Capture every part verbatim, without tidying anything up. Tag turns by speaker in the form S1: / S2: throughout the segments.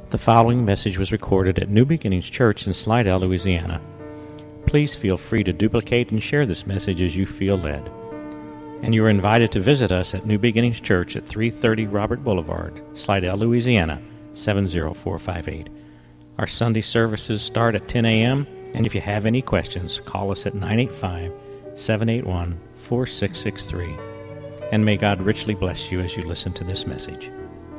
S1: The following message was recorded at New Beginnings Church in Slidell, Louisiana. Please feel free to duplicate and share this message as you feel led. And you are invited to visit us at New Beginnings Church at three thirty Robert Boulevard, Slidell, Louisiana, seven zero four five eight. Our Sunday services start at ten a.m., and if you have any questions, call us at nine eight five, seven eight one, four six six three. And may God richly bless you as you listen to this message.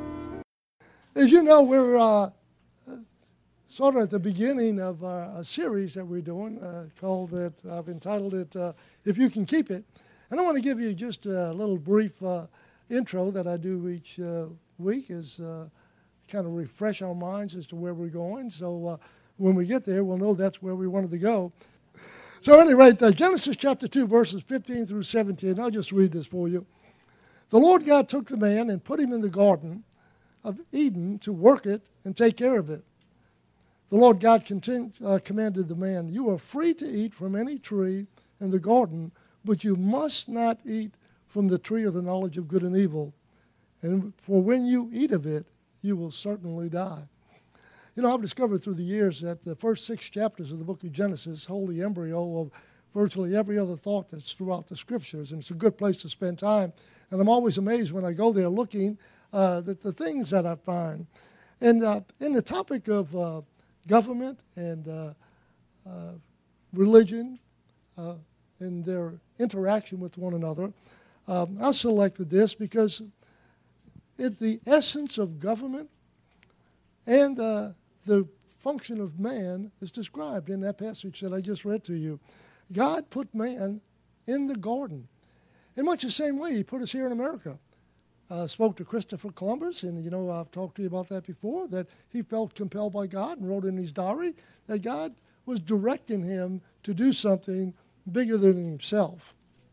S2: As you know, we're uh, sort of at the beginning of uh, a series that we're doing uh, called it, I've entitled it, uh, If You Can Keep It. And I want to give you just a little brief uh, intro that I do each uh, week is uh, kind of refresh our minds as to where we're going. So uh, when we get there, we'll know that's where we wanted to go. So at any rate, uh, Genesis chapter two, verses fifteen through seventeen, I'll just read this for you. The Lord God took the man and put him in the garden of Eden to work it and take care of it. The Lord God continu- uh, commanded the man, you are free to eat from any tree in the garden, but you must not eat from the tree of the knowledge of good and evil. And for when you eat of it, you will certainly die. You know, I've discovered through the years that the first six chapters of the book of Genesis hold the embryo of virtually every other thought that's throughout the scriptures, and it's a good place to spend time. And I'm always amazed when I go there looking uh, at the things that I find. And uh, in the topic of uh, government and uh, uh, religion uh, and their interaction with one another, um, I selected this because it, the essence of government and uh, the function of man is described in that passage that I just read to you. God put man in the garden. In much the same way he put us here in America. I uh, spoke to Christopher Columbus, and you know I've talked to you about that before, that he felt compelled by God and wrote in his diary that God was directing him to do something bigger than himself.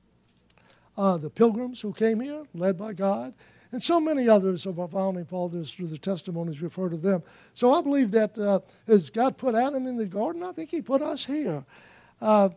S2: Uh, the Pilgrims who came here, led by God, and so many others of our founding fathers through the testimonies we've heard of them. So I believe that uh, as God put Adam in the garden, I think he put us here. Uh,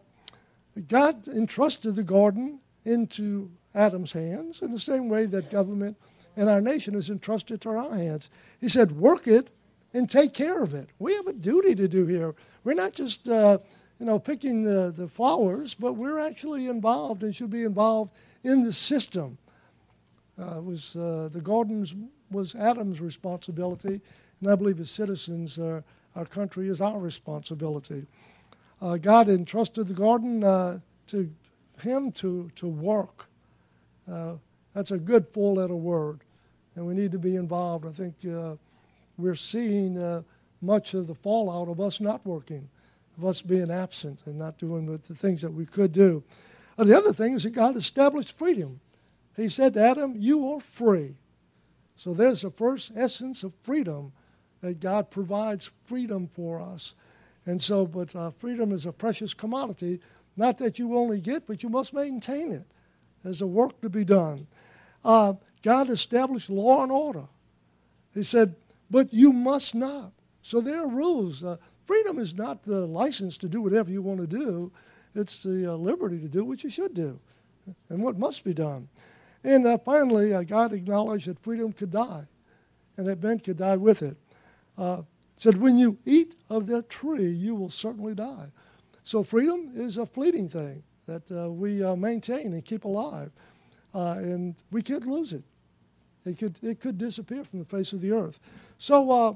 S2: God entrusted the garden into Adam's hands in the same way that government and our nation is entrusted to our hands. He said, work it and take care of it. We have a duty to do here. We're not just, uh, you know, picking the, the flowers, but we're actually involved and should be involved in the system. Uh, it was uh, the gardens was Adam's responsibility, and I believe as citizens, uh, our country is our responsibility. Uh, God entrusted the garden uh, to him to, to work. Uh, that's a good four-letter word, and we need to be involved. I think uh, we're seeing uh, much of the fallout of us not working, of us being absent and not doing the things that we could do. Uh, the other thing is that God established freedom. He said to Adam, you are free. So there's the first essence of freedom, that God provides freedom for us. And so, but uh, freedom is a precious commodity, not that you only get, but you must maintain it. There's a work to be done. Uh, God established law and order. He said, but you must not. So there are rules. Uh, freedom is not the license to do whatever you want to do. It's the uh, liberty to do what you should do and what must be done. And uh, finally, uh, God acknowledged that freedom could die and that men could die with it. Uh, said, when you eat of that tree, you will certainly die. So freedom is a fleeting thing that uh, we uh, maintain and keep alive, uh, and we could lose it. It could it could disappear from the face of the earth. So uh,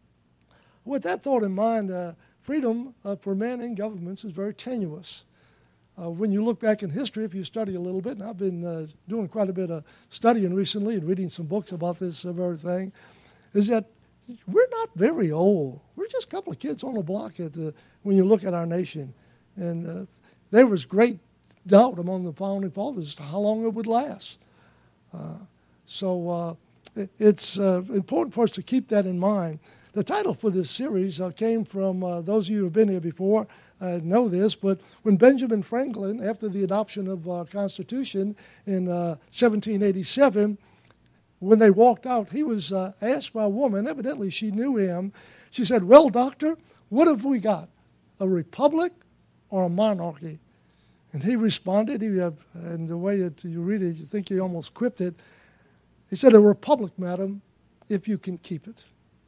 S2: with that thought in mind, uh, freedom uh, for men in governments is very tenuous. Uh, when you look back in history, if you study a little bit, and I've been uh, doing quite a bit of studying recently and reading some books about this uh, very thing, is that we're not very old. We're just a couple of kids on the block at the, when you look at our nation. And uh, there was great doubt among the founding fathers as to how long it would last. Uh, so uh, it, it's uh, important for us to keep that in mind. The title for this series uh, came from, uh, those of you who have been here before uh, know this, but when Benjamin Franklin, after the adoption of our Constitution in uh, seventeen eighty-seven, when they walked out, he was uh, asked by a woman, evidently she knew him. She said, well, doctor, what have we got, a republic or a monarchy? And he responded, he have, and the way that you read it, you think he almost quipped it. He said, a republic, madam, if you can keep it.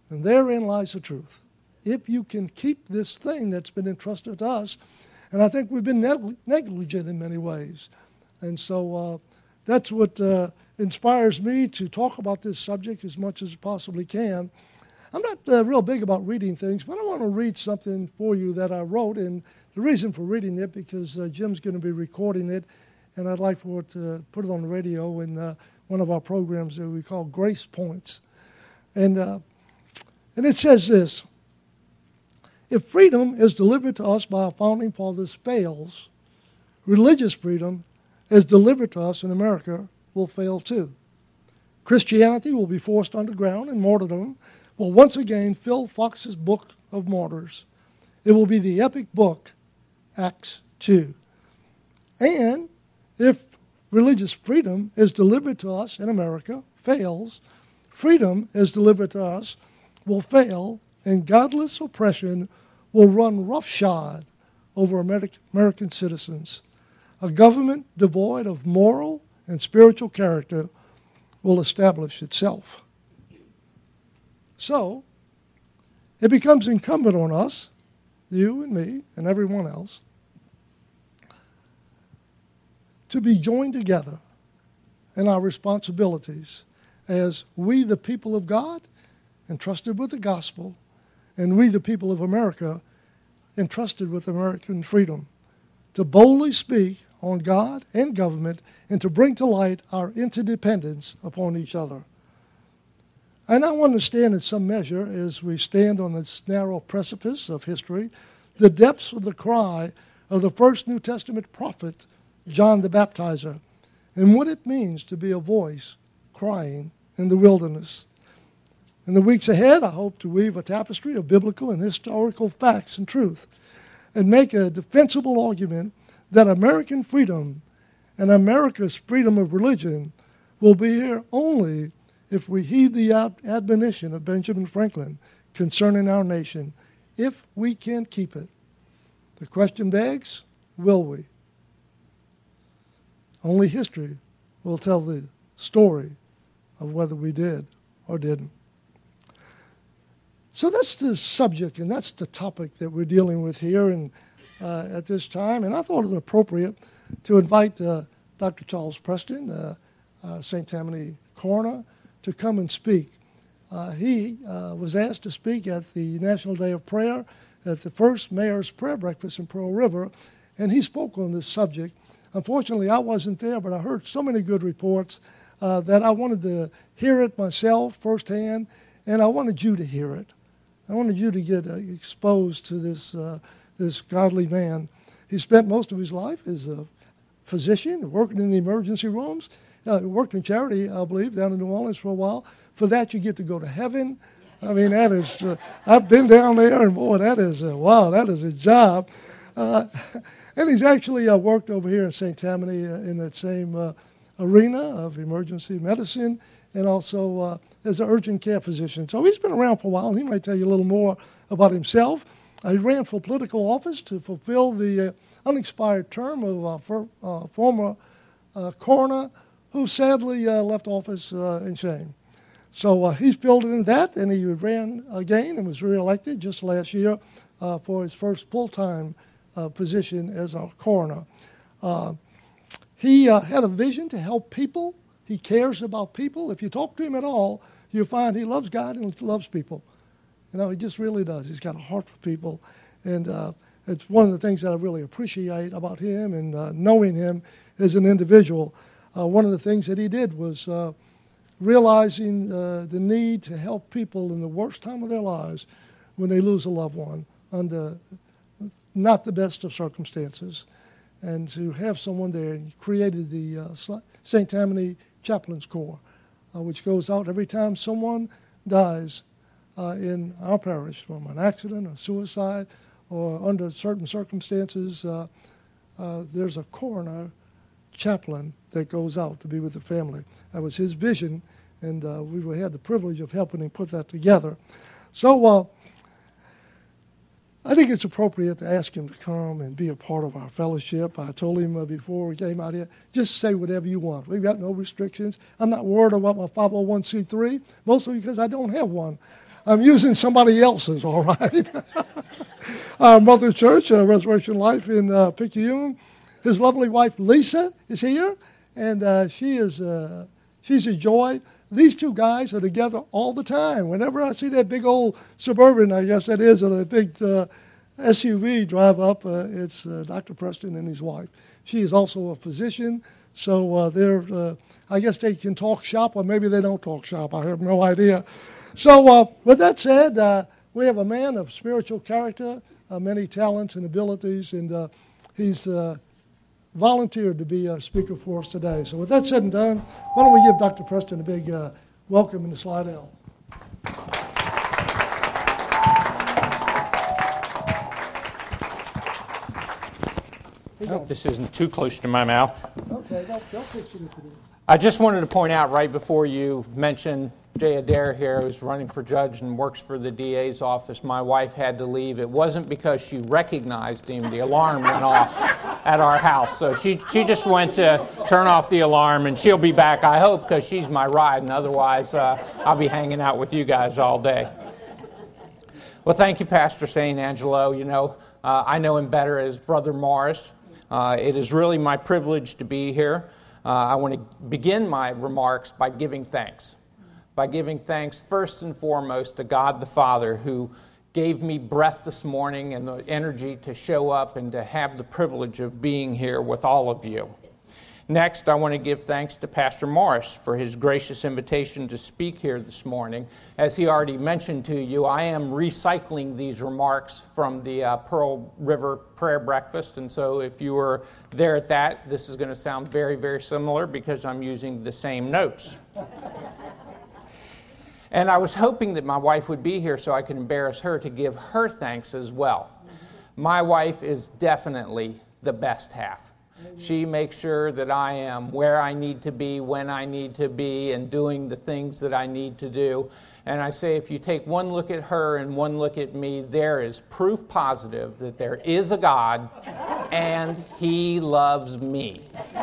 S2: And therein lies the truth. If you can keep this thing that's been entrusted to us, and I think we've been neg- negligent in many ways. And so uh, that's what uh, inspires me to talk about this subject as much as I possibly can. I'm not uh, real big about reading things, but I want to read something for you that I wrote. And the reason for reading it, because uh, Jim's going to be recording it, and I'd like for it to put it on the radio in uh, one of our programs that we call Grace Points. And, uh, and it says this: if freedom is delivered to us by our founding fathers fails, religious freedom as delivered to us in America will fail too. Christianity will be forced underground, and martyrdom will once again fill Fox's Book of Martyrs. It will be the epic book, Acts two. And if religious freedom is delivered to us in America fails, freedom is delivered to us will fail, and godless oppression will run roughshod over American citizens. A government devoid of moral and spiritual character will establish itself. So, it becomes incumbent on us, you and me and everyone else, to be joined together in our responsibilities as we, the people of God, entrusted with the gospel, and we, the people of America, entrusted with American freedom, to boldly speak on God and government and to bring to light our interdependence upon each other. And I understand in some measure, as we stand on this narrow precipice of history, the depths of the cry of the first New Testament prophet, John the Baptizer, and what it means to be a voice crying in the wilderness. In the weeks ahead, I hope to weave a tapestry of biblical and historical facts and truth and make a defensible argument that American freedom and America's freedom of religion will be here only if we heed the admonition of Benjamin Franklin concerning our nation, if we can keep it. The question begs, will we? Only history will tell the story of whether we did or didn't. So that's the subject, and that's the topic that we're dealing with here and uh, at this time. And I thought it appropriate to invite uh, Doctor Charles Preston, uh, uh, Saint Tammany coroner, to come and speak. Uh, he uh, was asked to speak at the National Day of Prayer at the first Mayor's Prayer Breakfast in Pearl River, and he spoke on this subject. Unfortunately, I wasn't there, but I heard so many good reports uh, that I wanted to hear it myself firsthand, and I wanted you to hear it. I wanted you to get uh, exposed to this uh, this godly man. He spent most of his life as a physician, working in the emergency rooms. Uh, worked in charity, I believe, down in New Orleans for a while. For that, you get to go to heaven. I mean, that is, uh, I've been down there, and boy, that is, uh, wow, that is a job. Uh, and he's actually uh, worked over here in Saint Tammany uh, in that same uh, arena of emergency medicine and also uh, as an urgent care physician. So he's been around for a while, and he might tell you a little more about himself. Uh, he ran for political office to fulfill the uh, unexpired term of our for, uh, former uh, coroner, who sadly uh, left office uh, in shame. So uh, he's building that, and he ran again and was reelected just last year uh, for his first full-time uh, position as our coroner. Uh, he uh, had a vision to help people. He cares about people. If you talk to him at all, you'll find he loves God and loves people. You know, he just really does. He's got a heart for people, and uh, it's one of the things that I really appreciate about him and uh, knowing him as an individual. Uh, one of the things that he did was uh, realizing uh, the need to help people in the worst time of their lives when they lose a loved one under not the best of circumstances, and to have someone there. And he created the uh, Saint Tammany Chaplains Corps, uh, which goes out every time someone dies uh, in our parish from an accident or suicide or under certain circumstances. Uh, uh, there's a coroner chaplain that goes out to be with the family. That was his vision, and uh, we had the privilege of helping him put that together. So uh, I think it's appropriate to ask him to come and be a part of our fellowship. I told him uh, before we came out here, just say whatever you want. We've got no restrictions. I'm not worried about my five oh one c three, mostly because I don't have one. I'm using somebody else's, all right? Our Mother Church, uh, Resurrection Life in uh, Picayune. His lovely wife, Lisa, is here, and uh, she is uh, she's a joy. These two guys are together all the time. Whenever I see that big old Suburban, I guess that is, or the big uh, S U V drive up, uh, it's uh, Doctor Preston and his wife. She is also a physician, so uh, they're, uh, I guess they can talk shop, or maybe they don't talk shop. I have no idea. So uh, with that said, uh, we have a man of spiritual character, uh, many talents and abilities, and uh, he's uh, volunteered to be a speaker for us today. So with that said and done, why don't we give Doctor Preston a big uh, welcome in the Slidell.
S1: I hope this isn't too close to my mouth.
S2: Okay, don't, don't fix it if it is.
S1: I just wanted to point out right before you mentioned Jay Adair here, who's running for judge and works for the D A's office. My wife had to leave. It wasn't because she recognized him. The alarm went off at our house. So she, she just went to turn off the alarm, and she'll be back, I hope, because she's my ride, and otherwise uh, I'll be hanging out with you guys all day. Well, thank you, Pastor Saint Angelo. You know, uh, I know him better as Brother Morris. Uh, it is really my privilege to be here. Uh, I want to begin my remarks by giving thanks. By giving thanks first and foremost to God the Father, who gave me breath this morning and the energy to show up and to have the privilege of being here with all of you. Next, I want to give thanks to Pastor Morris for his gracious invitation to speak here this morning. As he already mentioned to you, I am recycling these remarks from the uh, Pearl River Prayer Breakfast, and so if you were there at that, this is going to sound very, very similar because I'm using the same notes. And I was hoping that my wife would be here so I could embarrass her to give her thanks as well. My wife is definitely the best half. She makes sure that I am where I need to be, when I need to be, and doing the things that I need to do. And I say if you take one look at her and one look at me, there is proof positive that there is a God and He loves me.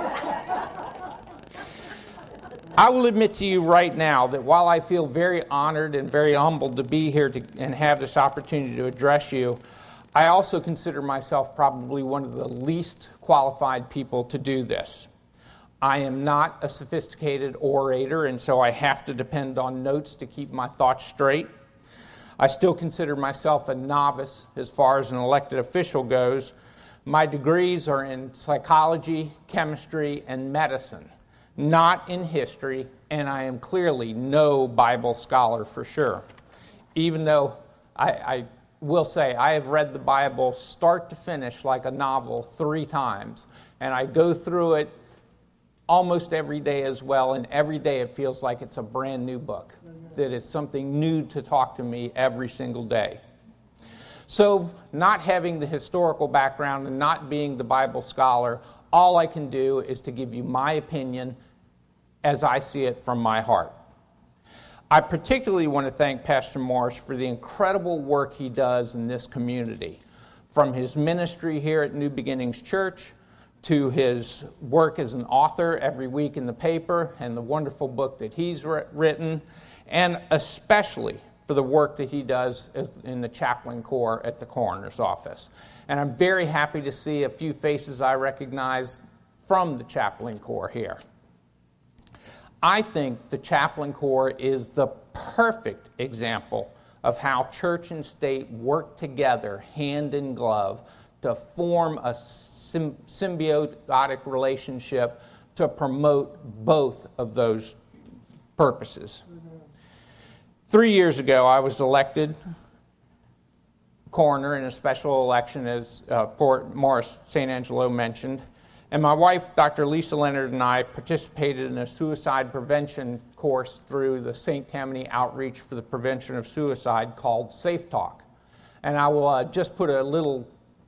S1: I will admit to you right now that while I feel very honored and very humbled to be here to, and have this opportunity to address you, I also consider myself probably one of the least qualified people to do this. I am not a sophisticated orator, and so I have to depend on notes to keep my thoughts straight. I still consider myself a novice as far as an elected official goes. My degrees are in psychology, chemistry, and medicine, not in history, and I am clearly no Bible scholar for sure, even though I, I will say I have read the Bible start to finish like a novel three times, and I go through it almost every day as well, and every day it feels like it's a brand new book, that it's something new to talk to me every single day. So not having the historical background and not being the Bible scholar, all I can do is to give you my opinion as I see it from my heart. I particularly want to thank Pastor Morris for the incredible work he does in this community, from his ministry here at New Beginnings Church to his work as an author every week in the paper and the wonderful book that he's written, and especially for the work that he does as in the chaplain corps at the coroner's office. And I'm very happy to see a few faces I recognize from the chaplain corps here. I think the chaplain corps is the perfect example of how church and state work together hand in glove to form a sym- symbiotic relationship to promote both of those purposes. Three years ago, I was elected coroner in a special election, as uh, Port Morris Saint Angelo mentioned. And my wife, Doctor Lisa Leonard, and I participated in a suicide prevention course through the Saint Tammany Outreach for the Prevention of Suicide called Safe Talk. And I will uh, just put a little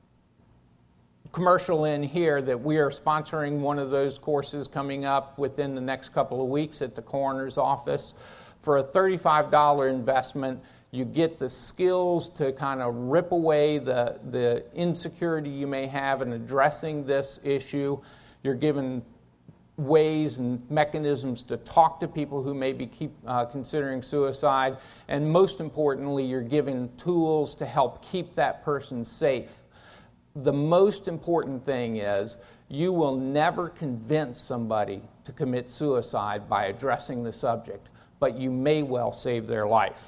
S1: commercial in here that we are sponsoring one of those courses coming up within the next couple of weeks at the coroner's office. For a thirty-five dollars investment, you get the skills to kind of rip away the, the insecurity you may have in addressing this issue. You're given
S3: ways and mechanisms to talk to people who may be keep, uh, considering suicide, and most importantly, you're given tools to help keep that person safe. The most important thing is you will never convince somebody to commit suicide by addressing the subject, but you may well save their life.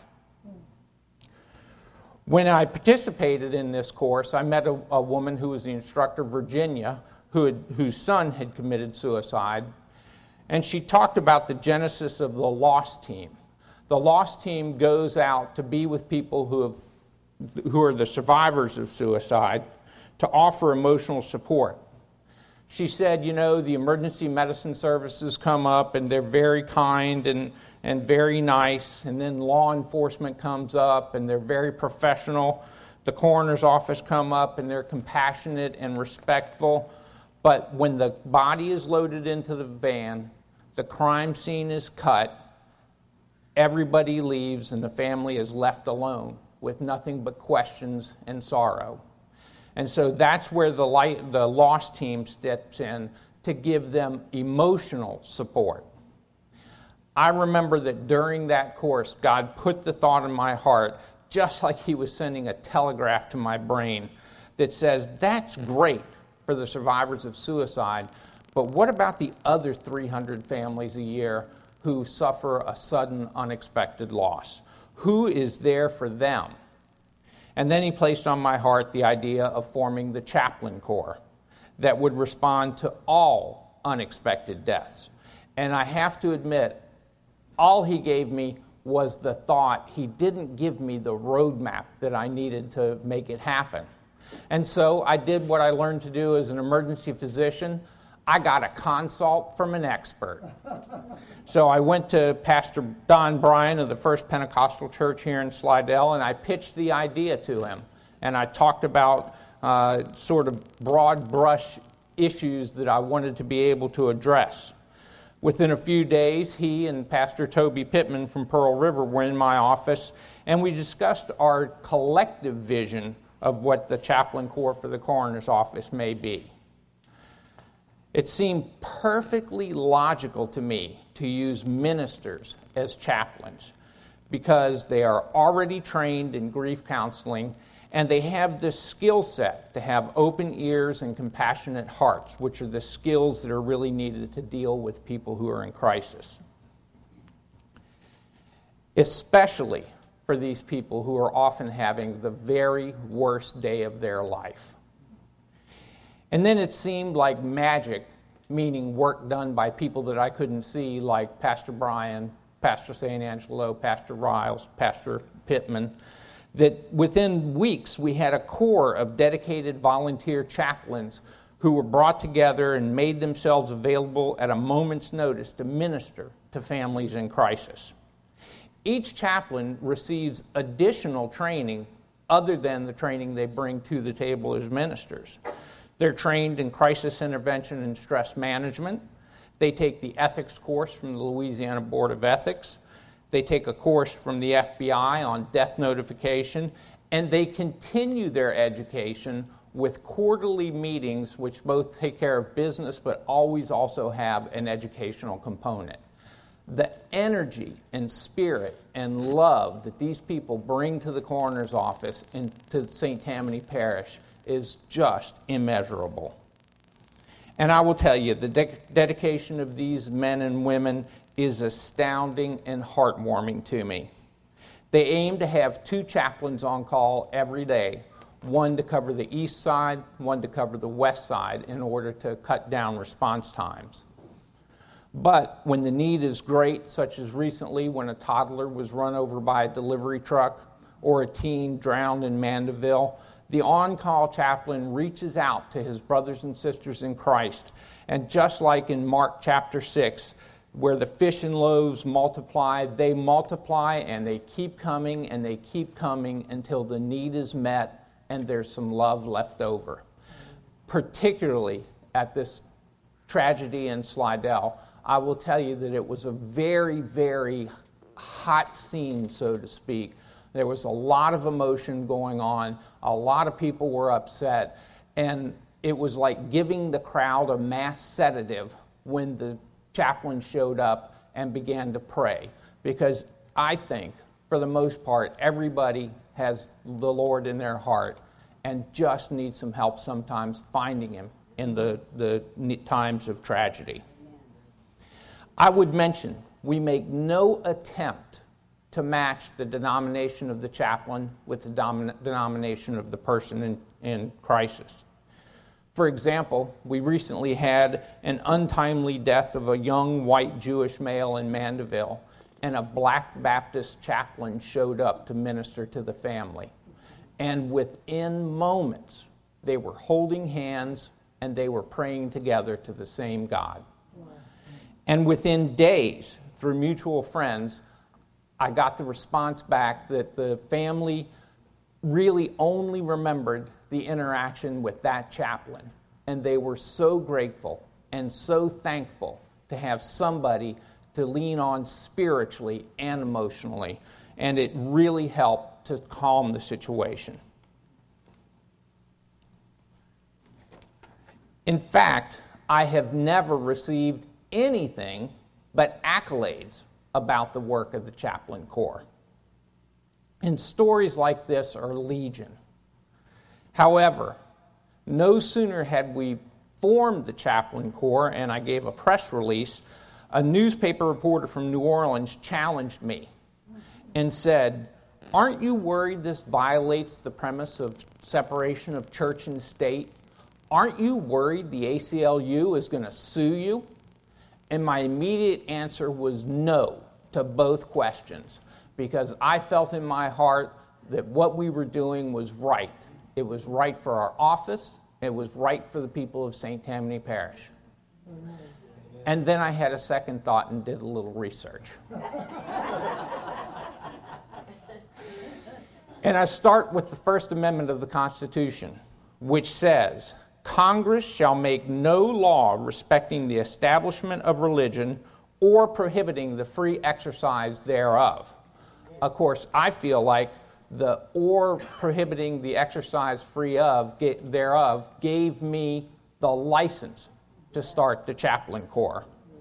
S3: When I participated in this course, I met a, a woman who was the instructor, Virginia, who had, whose son had committed suicide, and she talked about the genesis of the LOST team. The LOST team goes out to be with people who have, who are the survivors of suicide, to offer emotional support. She said, you know, the emergency medicine services come up and they're very kind and, and very nice, and then law enforcement comes up and they're very professional. The coroner's office come up and they're compassionate and respectful. But when the body is loaded into the van, the crime scene is cut, everybody leaves and the family is left alone with nothing but questions and sorrow. And so that's where the, light, the LOST team steps in to give them emotional support. I remember that during that course, God put the thought in my heart, just like he was sending a telegraph to my brain, that says, that's great for the survivors of suicide, but what about the other three hundred families a year who suffer a sudden, unexpected loss? Who is there for them? And then he placed on my heart the idea of forming the chaplain corps that would respond to all unexpected deaths. And I have to admit, all he gave me was the thought. He didn't give me the roadmap that I needed to make it happen. And so I did what I learned to do as an emergency physician. I got a consult from an expert. So I went to Pastor Don Bryan of the First Pentecostal Church here in Slidell, and I pitched the idea to him. And I talked about uh, sort of broad brush issues that I wanted to be able to address. Within a few days, he and Pastor Toby Pittman from Pearl River were in my office, and we discussed our collective vision of what the chaplain corps for the coroner's office may be. It seemed perfectly logical to me to use ministers as chaplains because they are already trained in grief counseling and they have the skill set to have open ears and compassionate hearts, which are the skills that are really needed to deal with people who are in crisis. Especially for these people who are often having the very worst day of their life. And then it seemed like magic, meaning work done by people that I couldn't see, like Pastor Bryan, Pastor Saint Angelo, Pastor Riles, Pastor Pittman, that within weeks we had a corps of dedicated volunteer chaplains who were brought together and made themselves available at a moment's notice to minister to families in crisis. Each chaplain receives additional training other than the training they bring to the table as ministers. They're trained in crisis intervention and stress management. They take the ethics course from the Louisiana Board of Ethics. They take a course from the F B I on death notification, and they continue their education with quarterly meetings which both take care of business but always also have an educational component. The energy and spirit and love that these people bring to the coroner's office and to Saint Tammany Parish is just immeasurable. And I will tell you, the de- dedication of these men and women is astounding and heartwarming to me. They aim to have two chaplains on call every day, one to cover the east side, one to cover the west side, in order to cut down response times. But when the need is great, such as recently when a toddler was run over by a delivery truck or a teen drowned in Mandeville, the on-call chaplain reaches out to his brothers and sisters in Christ. And just like in Mark chapter six, where the fish and loaves multiply, they multiply and they keep coming and they keep coming until the need is met and there's some love left over. Particularly at this tragedy in Slidell, I will tell you that it was a very, very hot scene, so to speak. There was a lot of emotion going on. A lot of people were upset. And it was like giving the crowd a mass sedative when the chaplain showed up and began to pray, because I think, for the most part, everybody has the Lord in their heart and just needs some help sometimes finding him in the, the times of tragedy. I would mention, we make no attempt to match the denomination of the chaplain with the dom- denomination of the person in, in crisis. For example, we recently had an untimely death of a young white Jewish male in Mandeville, and a black Baptist chaplain showed up to minister to the family. And within moments, they were holding hands and they were praying together to the same God. And within days, through mutual friends, I got the response back that the family really only remembered the interaction with that chaplain. And they were so grateful and so thankful to have somebody to lean on spiritually and emotionally. And it really helped to calm the situation. In fact, I have never received anything but accolades about the work of the Chaplain Corps. And stories like this are legion. However, no sooner had we formed the Chaplain Corps and I gave a press release, a newspaper reporter from New Orleans challenged me and said, "Aren't you worried this violates the premise of separation of church and state? Aren't you worried the A C L U is going to sue you?" And my immediate answer was no to both questions, because I felt in my heart that what we were doing was right. It was right for our office. It was right for the people of Saint Tammany Parish. Amen. And then I had a second thought and did a little research. And I start with the First Amendment of the Constitution, which says, "Congress shall make no law respecting the establishment of religion or prohibiting the free exercise thereof." Of course, I feel like the "or prohibiting the exercise free of thereof" gave me the license to start the Chaplain Corps.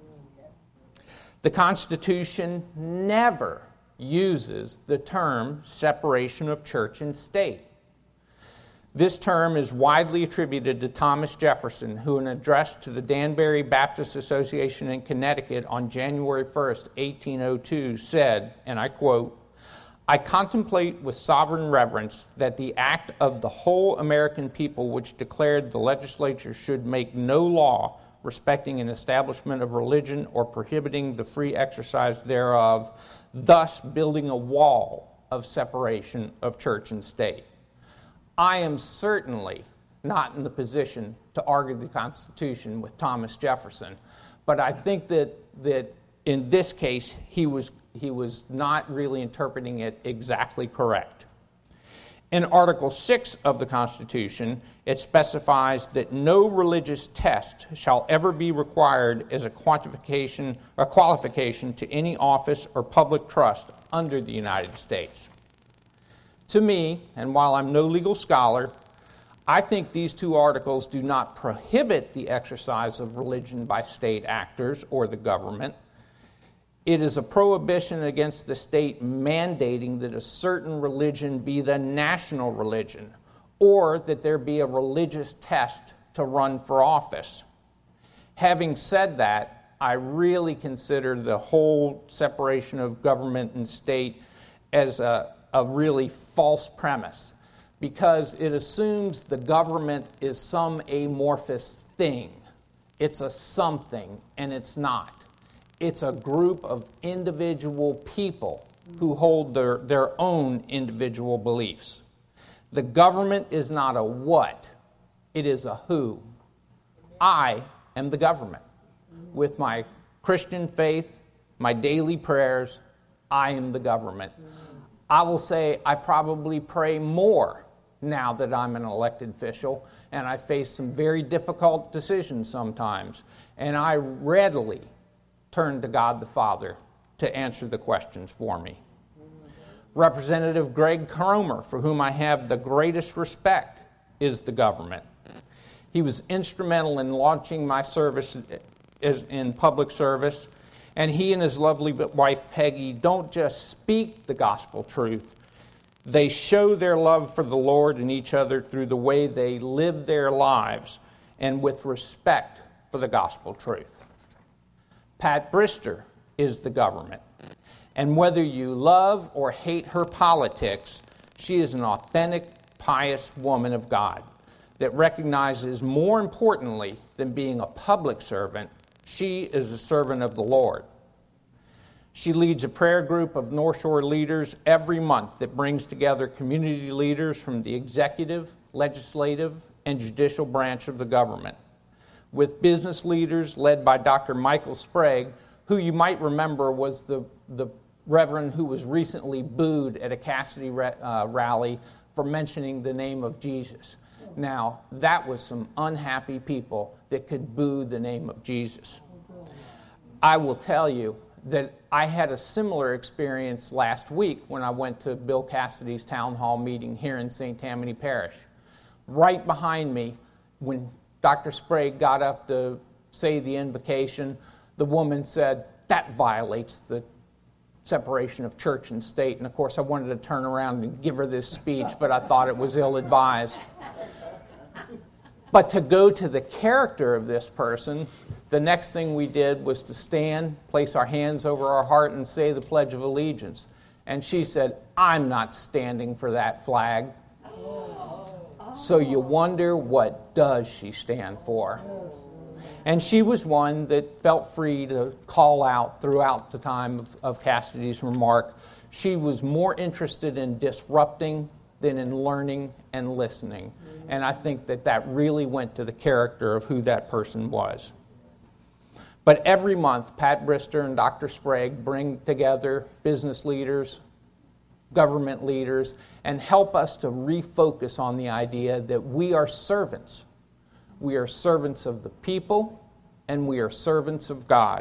S3: The Constitution never uses the term separation of church and state. This term is widely attributed to Thomas Jefferson, who in an address to the Danbury Baptist Association in Connecticut on January first, eighteen oh two, said, and I quote, "I contemplate with sovereign reverence that the act of the whole American people which declared the legislature should make no law respecting an establishment of religion or prohibiting the free exercise thereof, thus building a wall of separation of church and state." I am certainly not in the position to argue the Constitution with Thomas Jefferson, but I think that, that in this case, he was, he was not really interpreting it exactly correct. In Article six of the Constitution, it specifies that no religious test shall ever be required as a quantification or qualification to any office or public trust under the United States. To me, and while I'm no legal scholar, I think these two articles do not prohibit the exercise of religion by state actors or the government. It is a prohibition against the state mandating that a certain religion be the national religion, or that there be a religious test to run for office. Having said that, I really consider the whole separation of government and state as a a really false premise, because it assumes the government is some amorphous thing. It's a something, and it's not. It's a group of individual people who hold their, their own individual beliefs. The government is not a what, it is a who. I am the government. With my Christian faith, my daily prayers, I am the government. I will say I probably pray more now that I'm an elected official, and I face some very difficult decisions sometimes, and I readily turn to God the Father to answer the questions for me. Representative Greg Cromer, for whom I have the greatest respect, is the government. He was instrumental in launching my service as in public service. And he and his lovely wife, Peggy, don't just speak the gospel truth. They show their love for the Lord and each other through the way they live their lives and with respect for the gospel truth. Pat Brister is the government. And whether you love or hate her politics, she is an authentic, pious woman of God that recognizes, more importantly than being a public servant, she is a servant of the Lord. She leads a prayer group of North Shore leaders every month that brings together community leaders from the executive, legislative, and judicial branch of the government, with business leaders led by Doctor Michael Sprague, who you might remember was the, the reverend who was recently booed at a Cassidy uh, rally for mentioning the name of Jesus. Now, that was some unhappy people that could boo the name of Jesus. I will tell you that I had a similar experience last week when I went to Bill Cassidy's town hall meeting here in Saint Tammany Parish. Right behind me, when Doctor Sprague got up to say the invocation, the woman said, "That violates the separation of church and state." And of course, I wanted to turn around and give her this speech, but I thought it was ill-advised. But to go to the character of this person, the next thing we did was to stand, place our hands over our heart, and say the Pledge of Allegiance. And she said, "I'm not standing for that flag." So you wonder, what does she stand for? And she was one that felt free to call out throughout the time of, of Cassidy's remark. She was more interested in disrupting than in learning and listening. And I think that that really went to the character of who that person was. But every month, Pat Brister and Doctor Sprague bring together business leaders, government leaders, and help us to refocus on the idea that we are servants. We are servants of the people, and we are servants of God.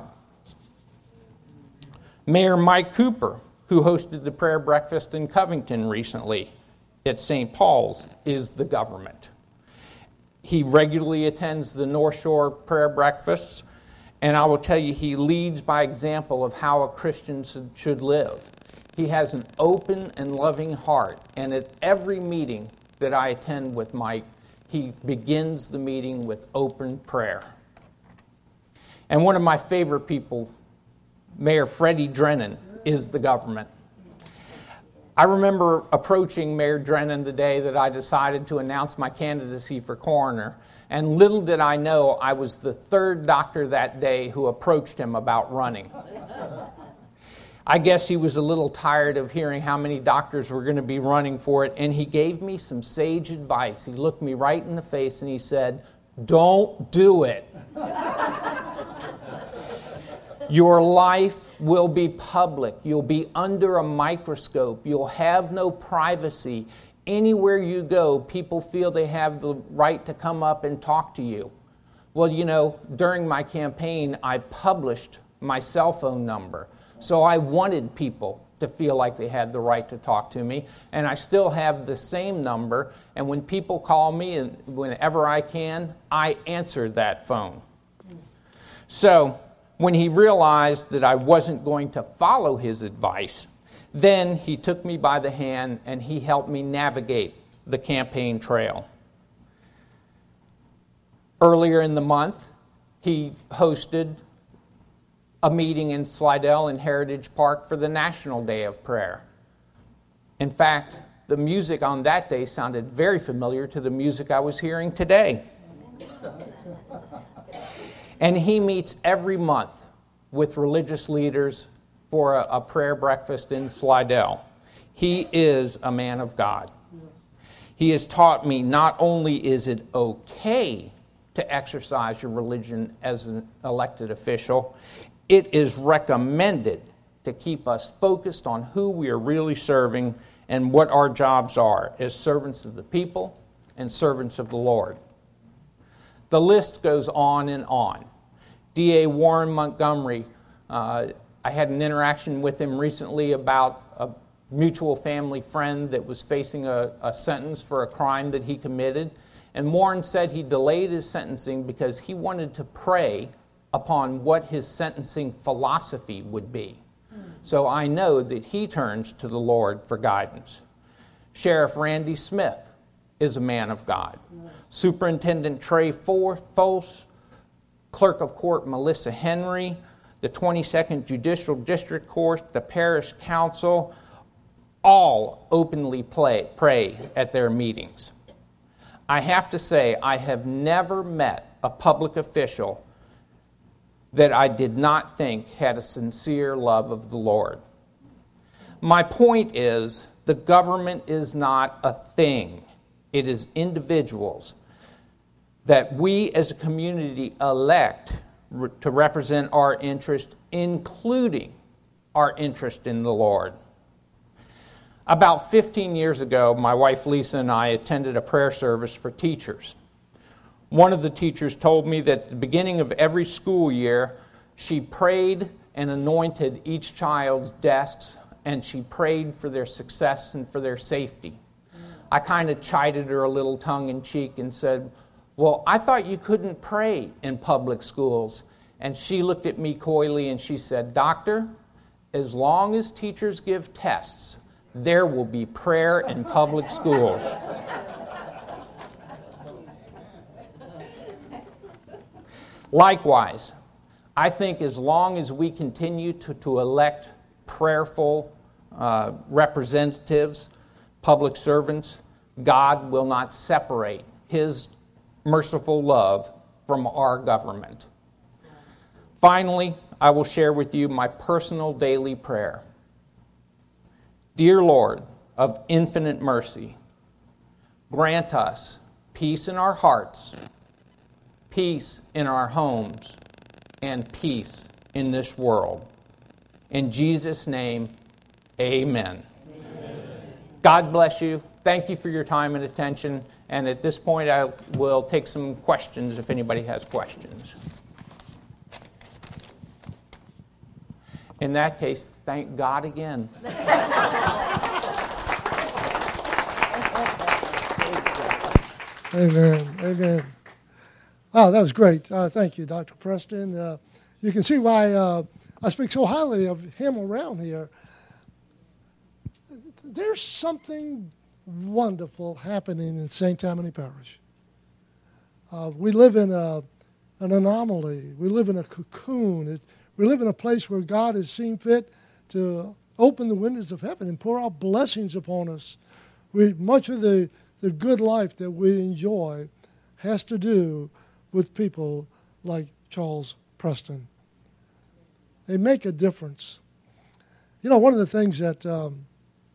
S3: Mayor Mike Cooper, who hosted the prayer breakfast in Covington recently at Saint Paul's, is the government. He regularly attends the North Shore prayer breakfasts, and I will tell you, he leads by example of how a Christian should live. He has an open and loving heart, and at every meeting that I attend with Mike, he begins the meeting with open prayer. And one of my favorite people, Mayor Freddie Drennan, is the government. I remember approaching Mayor Drennan the day that I decided to announce my candidacy for coroner, and little did I know I was the third doctor that day who approached him about running. I guess he was a little tired of hearing how many doctors were going to be running for it, and he gave me some sage advice. He looked me right in the face and he said, "Don't do it. Your life will be public. You'll be under a microscope. You'll have no privacy. Anywhere you go, people feel they have the right to come up and talk to you." Well, you know, during my campaign, I published my cell phone number. So I wanted people to feel like they had the right to talk to me. And I still have the same number. And when people call me, and whenever I can, I answer that phone. So when he realized that I wasn't going to follow his advice, then he took me by the hand and he helped me navigate the campaign trail. Earlier in the month, he hosted a meeting in Slidell in Heritage Park for the National Day of Prayer. In fact, the music on that day sounded very familiar to the music I was hearing today. And he meets every month with religious leaders for a, a prayer breakfast in Slidell. He is a man of God. He has taught me not only is it okay to exercise your religion as an elected official, it is recommended to keep us focused on who we are really serving and what our jobs are as servants of the people and servants of the Lord. The list goes on and on. D A Warren Montgomery, uh, I had an interaction with him recently about a mutual family friend that was facing a, a sentence for a crime that he committed. And Warren said he delayed his sentencing because he wanted to pray upon what his sentencing philosophy would be. So I know that he turns to the Lord for guidance. Sheriff Randy Smith is a man of God. Superintendent Trey Fols, Clerk of Court Melissa Henry, the twenty-second Judicial District Court, the Parish Council, all openly play, pray at their meetings. I have to say, I have never met a public official that I did not think had a sincere love of the Lord. My point is, the government is not a thing. It is individuals that we as a community elect re- to represent our interest, including our interest in the Lord. About fifteen years ago, my wife Lisa and I attended a prayer service for teachers. One of the teachers told me that at the beginning of every school year, she prayed and anointed each child's desks, and she prayed for their success and for their safety. I kind of chided her a little tongue-in-cheek and said, well, I thought you couldn't pray in public schools. And she looked at me coyly and she said, Doctor, as long as teachers give tests, there will be prayer in public schools. Likewise, I think as long as we continue to, to elect prayerful uh, representatives, public servants, God will not separate his merciful love from our government. Finally, I will share with you my personal daily prayer. Dear Lord of infinite mercy, grant us peace in our hearts, peace in our homes, and peace in this world. In Jesus' name, amen. Amen. God bless you. Thank you for your time and attention. And at this point, I will take some questions if anybody has questions. In that case, thank God again.
S2: Amen. Amen. Oh, that was great. Uh, thank you, Doctor Preston. Uh, you can see why uh, I speak so highly of him around here. There's something wonderful happening in Saint Tammany Parish. Uh, we live in a, an anomaly. We live in a cocoon. It, we live in a place where God has seen fit to open the windows of heaven and pour out blessings upon us. We, much of the, the good life that we enjoy has to do with people like Charles Preston. They make a difference. You know, one of the things that, um,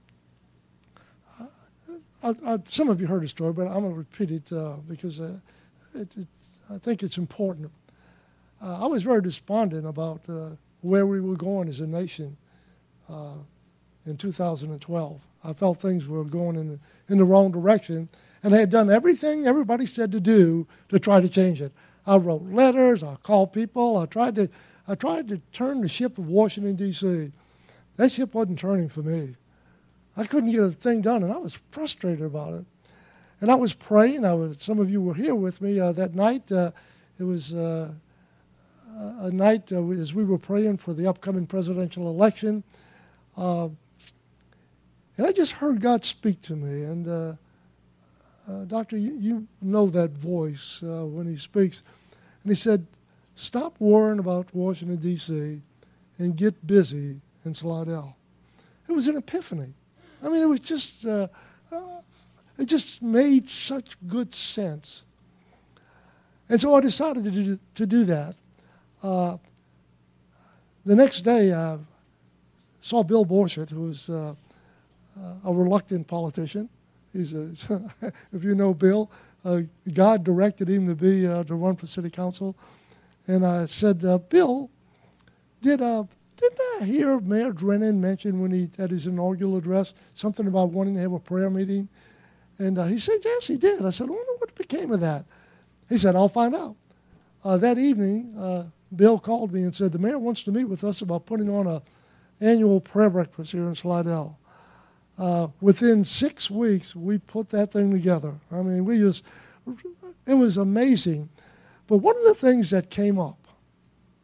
S2: I, I, some of you heard the story, but I'm going to repeat it uh, because uh, it, it, I think it's important. Uh, I was very despondent about uh, where we were going as a nation uh, in two thousand twelve. I felt things were going in the, in the wrong direction, and I had done everything everybody said to do to try to change it. I wrote letters, I called people, I tried to, I tried to turn the ship of Washington, D C That ship wasn't turning for me. I couldn't get a thing done, and I was frustrated about it. And I was praying. I was. Some of you were here with me uh, that night. Uh, it was uh, a night uh, as we were praying for the upcoming presidential election. Uh, and I just heard God speak to me. And, uh, uh, Doctor, you, you know that voice uh, when he speaks. And he said, stop worrying about Washington, D C and get busy in Slidell. It was an epiphany. I mean, it was just, uh, uh, it just made such good sense. And so I decided to do, to do that. Uh, the next day, I saw Bill Borchert, who was uh, a reluctant politician. He's a, if you know Bill, uh, God directed him to be uh, to run for city council. And I said, uh, Bill, did uh, didn't I hear Mayor Drennan mention when he had his inaugural address something about wanting to have a prayer meeting? And uh, he said, yes, he did. I said, I wonder what became of that. He said, I'll find out. Uh, that evening, uh, Bill called me and said, the mayor wants to meet with us about putting on an annual prayer breakfast here in Slidell. Uh, within six weeks, we put that thing together. I mean, we just, it was amazing. But one of the things that came up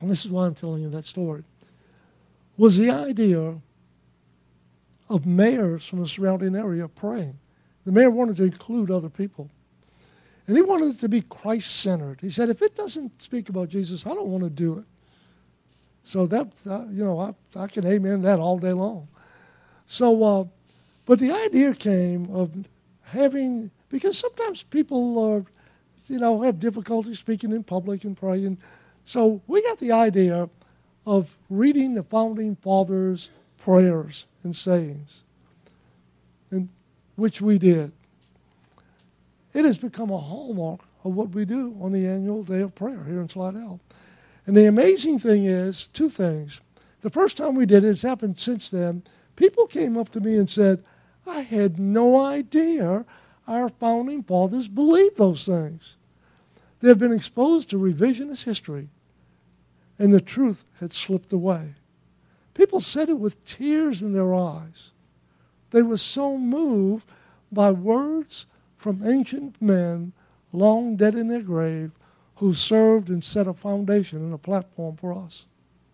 S2: and this is why I'm telling you that story, was the idea of mayors from the surrounding area praying. The mayor wanted to include other people. And he wanted it to be Christ-centered. He said, if it doesn't speak about Jesus, I don't want to do it. So that, uh, you know, I, I can amen that all day long. So, uh, but the idea came of having, because sometimes people are, you know, have difficulty speaking in public and praying. So we got the idea of reading the Founding Fathers' prayers and sayings, and which we did. It has become a hallmark of what we do on the annual day of prayer here in Slidell. And the amazing thing is, two things. The first time we did it, it's happened since then, people came up to me and said, I had no idea our Founding Fathers believed those things. They have been exposed to revisionist history, and the truth had slipped away. People said it with tears in their eyes. They were so moved by words from ancient men long dead in their grave who served and set a foundation and a platform for us.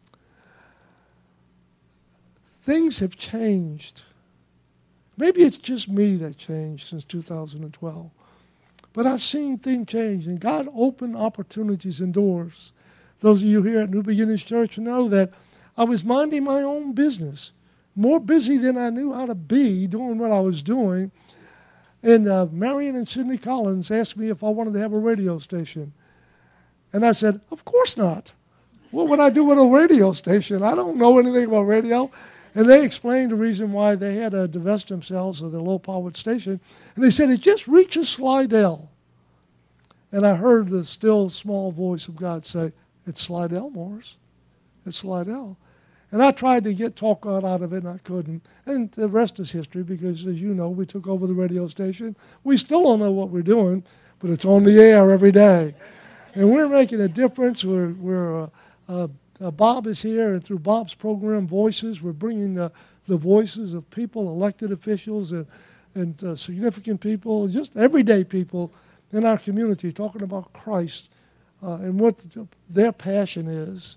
S2: Things have changed. Maybe it's just me that changed since two thousand twelve. But I've seen things change, and God opened opportunities and doors. Those of you here at New Beginnings Church know that I was minding my own business, more busy than I knew how to be doing what I was doing. And uh, Marion and Sidney Collins asked me if I wanted to have a radio station. And I said, of course not. What would I do with a radio station? I don't know anything about radio. And they explained the reason why they had to divest themselves of the low-powered station. And they said, it just reaches Slidell. And I heard the still small voice of God say, it's Slidell, Morris. It's Slidell. And I tried to get talk out of it, and I couldn't. And the rest is history, because as you know, we took over the radio station. We still don't know what we're doing, but it's on the air every day. And we're making a difference. We're, we're uh, uh, uh, Bob is here, and through Bob's program, Voices, we're bringing the, the voices of people, elected officials, and, and uh, significant people, just everyday people in our community, talking about Christ uh, and what their passion is.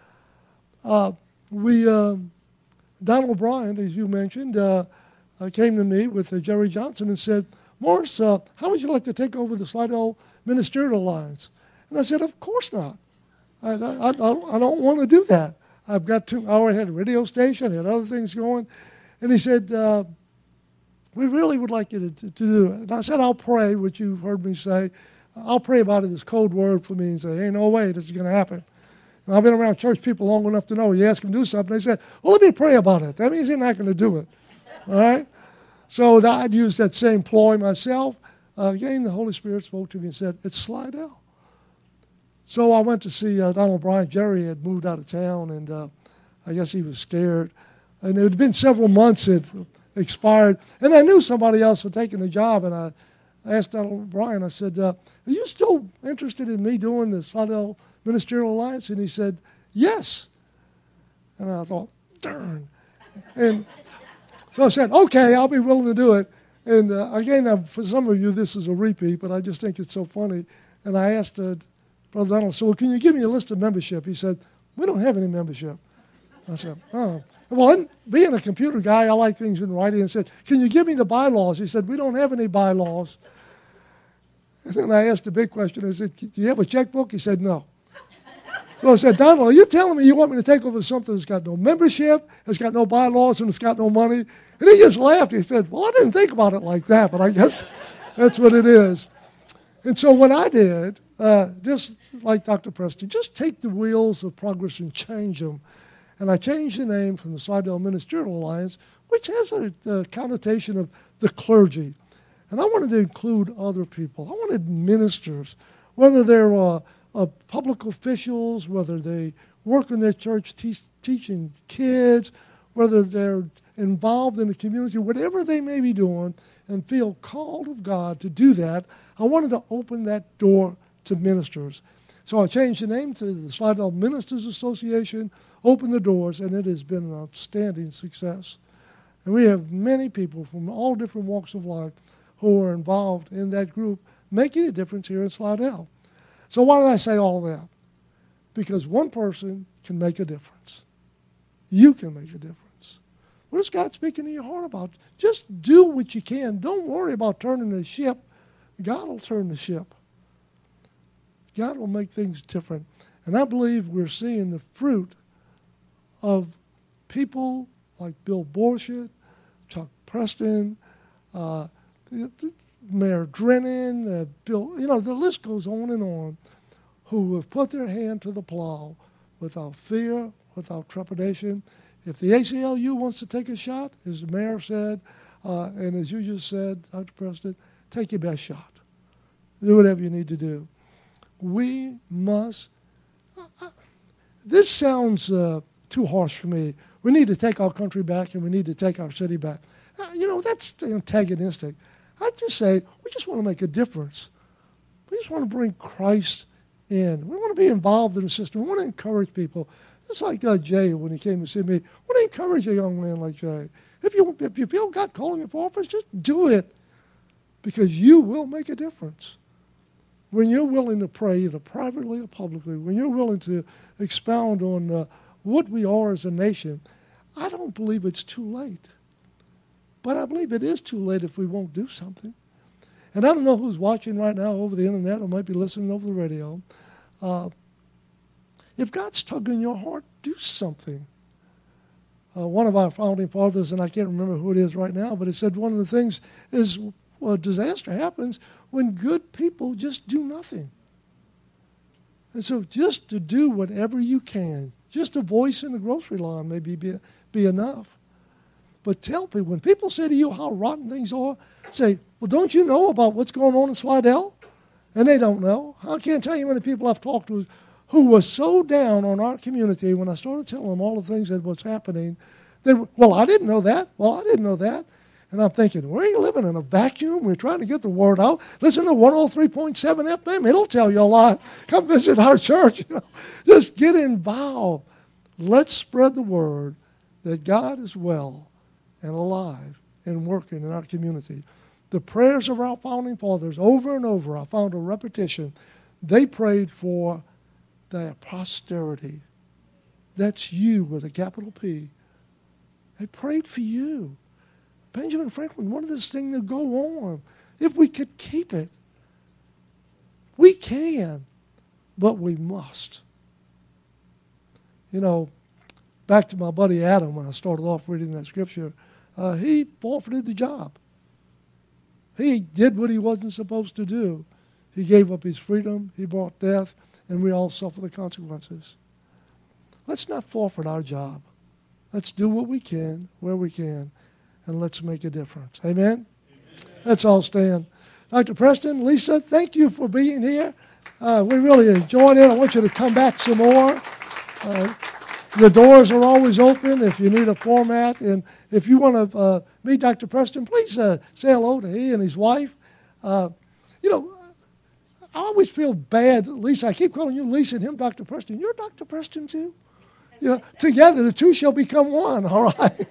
S2: Uh, we, uh, Donald Bryan, as you mentioned, uh, uh, came to me with uh, Jerry Johnson and said, Morris, uh, how would you like to take over the Slidell Ministerial Alliance? And I said, of course not. I, I, I, I don't want to do that. I've got two, I already had a radio station, I had other things going. And he said, uh, we really would like you to, to, to do it. And I said, I'll pray, which you've heard me say. I'll pray about it as code word for me and say, ain't no way this is going to happen. And I've been around church people long enough to know you ask them to do something, they said, well, let me pray about it. That means they're not going to do it. All right? So I'd use that same ploy myself. Uh, again, the Holy Spirit spoke to me and said, it's Slidell. So I went to see uh, Donald Bryan. Jerry had moved out of town, and uh, I guess he was scared. And it had been several months it expired. And I knew somebody else had taken the job, and I asked Donald Bryan, I said, uh, are you still interested in me doing the Slidell Ministerial Alliance? And he said, yes. And I thought, darn. And so I said, okay, I'll be willing to do it. And uh, again, uh, for some of you, this is a repeat, but I just think it's so funny. And I asked uh, Brother Donald, so can you give me a list of membership? He said, we don't have any membership. I said, oh. Well, and being a computer guy, I like things in writing. And said, can you give me the bylaws? He said, we don't have any bylaws. And then I asked the big question. I said, do you have a checkbook? He said, no. So I said, Donald, are you telling me you want me to take over something that's got no membership, it's got no bylaws, and it's got no money? And he just laughed. He said, well, I didn't think about it like that, but I guess that's what it is. And so what I did, uh, just like Doctor Preston, just take the wheels of progress and change them. And I changed the name from the Slidell Ministerial Alliance, which has a, a connotation of the clergy. And I wanted to include other people. I wanted ministers, whether they're uh, uh, public officials, whether they work in their church te- teaching kids, whether they're involved in the community, whatever they may be doing, and feel called of God to do that. I wanted to open that door to ministers. So I changed the name to the Slidell Ministers Association, opened the doors, and it has been an outstanding success. And we have many people from all different walks of life who are involved in that group, making a difference here in Slidell. So why did I say all that? because one person can make a difference. You can make a difference. What is God speaking to your heart about? Just do what you can. Don't worry about turning the ship. God will turn the ship. God will make things different. And I believe we're seeing the fruit of people like Bill Borchett, Chuck Preston, uh, Mayor Drennan, uh, Bill, you know, the list goes on and on, who have put their hand to the plow without fear, without trepidation. If the A C L U wants to take a shot, as the mayor said, uh, and as you just said, Doctor Preston, take your best shot. Do whatever you need to do. We must, uh, uh, this sounds uh, too harsh for me. We need to take our country back and we need to take our city back. Uh, you know, that's antagonistic. I just say, we just want to make a difference. We just want to bring Christ in. We want to be involved in the system. We want to encourage people. It's like uh, Jay, when he came to see me, I want to encourage a young man like Jay. If you, if you feel God calling you for office, just do it, because you will make a difference. When you're willing to pray, either privately or publicly, when you're willing to expound on uh, what we are as a nation, I don't believe it's too late. But I believe it is too late if we won't do something. And I don't know who's watching right now over the internet or might be listening over the radio. Uh, if God's tugging your heart, do something. Uh, one of our founding fathers, and I can't remember who it is right now, but he said one of the things is well, disaster happens when good people just do nothing. And so just to do whatever you can, just a voice in the grocery line maybe be, be enough. But tell people, when people say to you how rotten things are, say, well, don't you know about what's going on in Slidell? And they don't know. I can't tell you how many people I've talked to who were so down on our community when I started telling them all the things that was happening. They were, well, I didn't know that. Well, I didn't know that. And I'm thinking, where are you living, in a vacuum? We're trying to get the word out. Listen to one oh three point seven F M. It'll tell you a lot. Come visit our church. You know, just get involved. Let's spread the word that God is well and alive and working in our community. The prayers of our founding fathers, over and over, I found a repetition. They prayed for their posterity. That's you with a capital P. They prayed for you. Benjamin Franklin wanted this thing to go on. If we could keep it, we can, but we must. You know, back to my buddy Adam when I started off reading that scripture, uh, he forfeited the job. He did what he wasn't supposed to do. He gave up his freedom, he brought death, and we all suffer the consequences. Let's not forfeit our job. Let's do what we can, where we can, and let's make a difference. Amen? Amen. Let's all stand. Doctor Preston, Lisa, thank you for being here. Uh, we really enjoyed it. I want you to come back some more. Uh, the doors are always open if you need a format. And if you want to uh, meet Doctor Preston, please uh, say hello to he and his wife. Uh, you know, I always feel bad, Lisa. I keep calling you Lisa and him Doctor Preston. You're Doctor Preston too? You know, together the two shall become one, all right?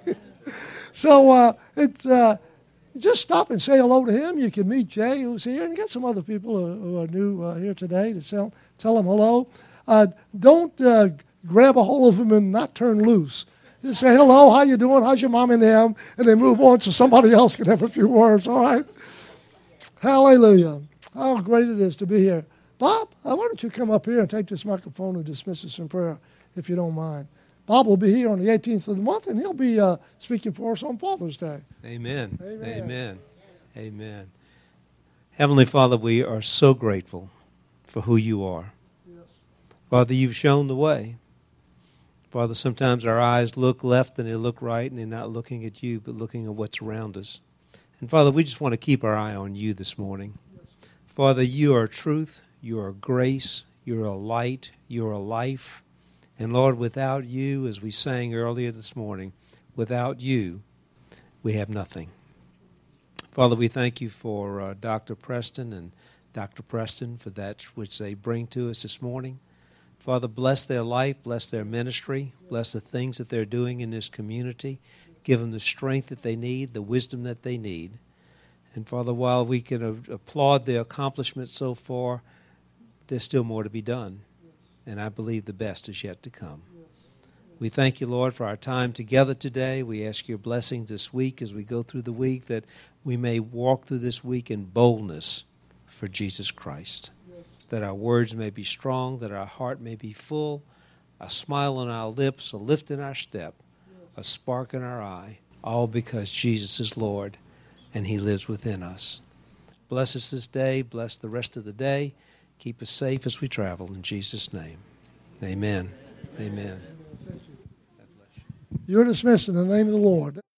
S2: So uh, it's uh, just stop and say hello to him. You can meet Jay, who's here, and you got some other people who, who are new uh, here today to tell, tell them hello. Uh, don't uh, grab a hold of them and not turn loose. Just say, hello, how you doing? How's your mom and them? And then move on so somebody else can have a few words, all right? Hallelujah. How great it is to be here. Bob, uh, why don't you come up here and take this microphone and dismiss us in prayer, if you don't mind. Bob will be here on the eighteenth of the month, and he'll be uh, speaking for us on Father's Day.
S4: Amen.
S2: Amen.
S4: Amen. Amen. Heavenly Father, we are so grateful for who you are.
S2: Yes.
S4: Father, you've shown the way. Father, sometimes our eyes look left and they look right, and they're not looking at you, but looking at what's around us. And Father, we just want to keep our eye on you this morning.
S2: Yes.
S4: Father, you are truth, you are grace, you're a light, you're a life. And Lord, without you, as we sang earlier this morning, without you, we have nothing. Father, we thank you for uh, Doctor Preston and Doctor Preston for that which they bring to us this morning. Father, bless their life, bless their ministry, bless the things that they're doing in this community. Give them the strength that they need, the wisdom that they need. And Father, while we can uh, applaud their accomplishments so far, there's still more to be done. and I believe the best is yet to come. We thank you, Lord, for our time together today. We ask your blessings this week as we go through the week, that we may walk through this week in boldness for Jesus Christ, that our words may be strong, that our heart may be full, a smile on our lips, a lift in our step, a spark in our eye, all because Jesus is Lord and he lives within us. Bless us this day. Bless the rest of the day. Keep us safe as we travel. In Jesus' name, amen. Amen.
S2: You're dismissed in the name of the Lord.